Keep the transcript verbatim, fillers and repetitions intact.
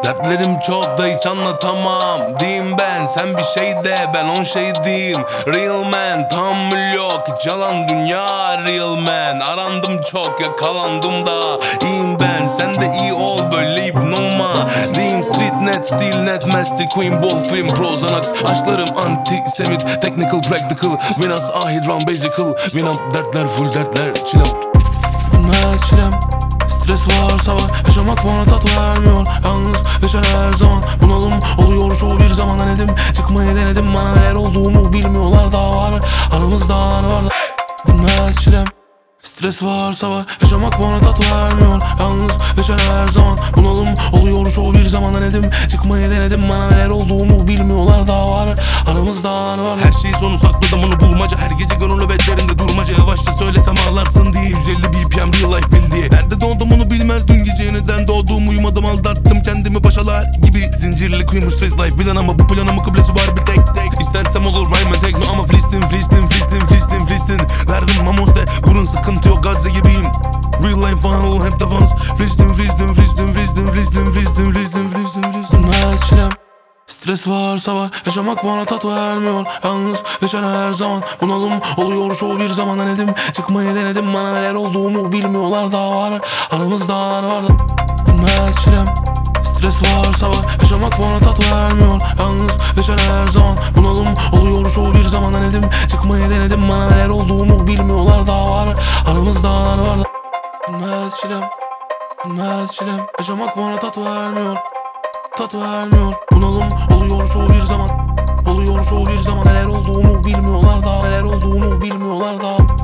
Dertlerim çok da hiç anlatamam. Diyeyim ben, sen bir şey de ben on şey diyeyim. Real man, tahammül yok, hiç yalan dünya. Real man, arandım çok, yakalandım da. İyiyim ben, sen de iyi ol, böyle hipnoma. Diyeyim street net, steel net, master queen, ball film, prozanax. Aşklarım antisemit, technical, practical. Winners ahid, round basical. Win up, dertler full dertler, chill out. Bilmez çilem, stres varsa var. Yaşamak bana tat vermiyor. Yalnız yaşar her zaman. Bunalım oluyor çoğu bir zaman. Denedim çıkmayı denedim. Bana neler olduğumu bilmiyorlar daha var. Aramızda ne var da. Bilmez çilem, stres varsa var. Yaşamak bana tat vermiyor. Yalnız yaşar her zaman. Bunalım oluyor çoğu bir zaman. Denedim çıkmayı denedim. Bana neler olduğumu bilmiyorlar daha var. Aramızda ne var da. Her şeyi sonu sakladım, onu bulmaca. Her gece gönül nöbetlerinde durmaca. Yavaşça söylesem ağlarsın diye. yüz elli B P M real life bil diye. Nerede doğdum onu bilmez, dün gece yeniden doğdum. Uyumadım, aldattım kendimi paşalar gibi. Zincirli kuyum stress life bilen ama bu planımın kıblesi var bir tek tek. İstersem olur rhyme tekno ama filistin filistin filistin filistin filistin. Verdim mamos de vurun, sıkıntı yok, Gazze gibiyim. Real life final hep defans. Filistin filistin filistin filistin filistin filistin filistin filistin filistin. Bilmez çilem, stres varsa var. Yaşamak bana tat vermiyor. Yalnız yaşar her zaman. Bunalım oluyor çoğu bir zaman. Denedim çıkmayı denedim. Bana neler olduğumu bilmiyorlar daha var. Aramızda ne var da. Bilmez çilem, stres varsa var. Yaşamak bana tat vermiyor. Yalnız yaşar her zaman. Bunalım oluyor çoğu bir zaman. Denedim çıkmayı denedim. Bana neler olduğumu bilmiyorlar daha var. Aramızda ne var da. Bilmez çilem, bilmez çilem. Yaşamak bana tat vermiyor. Tat vermiyor. Bunalım oluyor çoğu bir zaman. Oluyor çoğu bir zaman. Neler olduğumu bilmiyorlar daha. Neler olduğumu bilmiyorlar daha.